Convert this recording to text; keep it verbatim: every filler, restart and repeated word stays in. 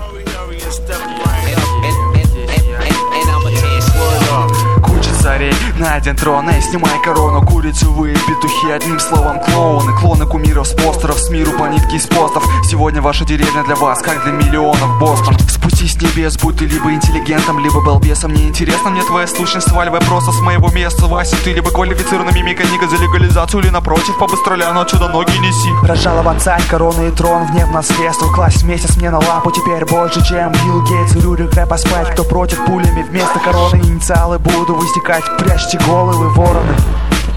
Царей на один трон, эй, снимай корону, курицу вы, петухи, одним словом клоуны. Клоны кумиров с постеров, с миру по нитке из постов. Сегодня ваша деревня для вас, как для миллионов Бостон. Спустись с небес, будь ты либо интеллигентом, либо балбесом. Мне интересно, мне твоя сущность, сваливай просто с моего места. Вася, ты либо квалифицированная мимика, книга за легализацию, или напротив, побыстроля, но отсюда ноги неси. Разжалован царь, короны и трон, в гнев наследство. Класть месяц мне на лапу, теперь больше, чем Билл Гейтс и Рюрик Рэп поспать. Кто против, пулями вместо короны инициалы буду выстекать. Прячьте головы, вороны.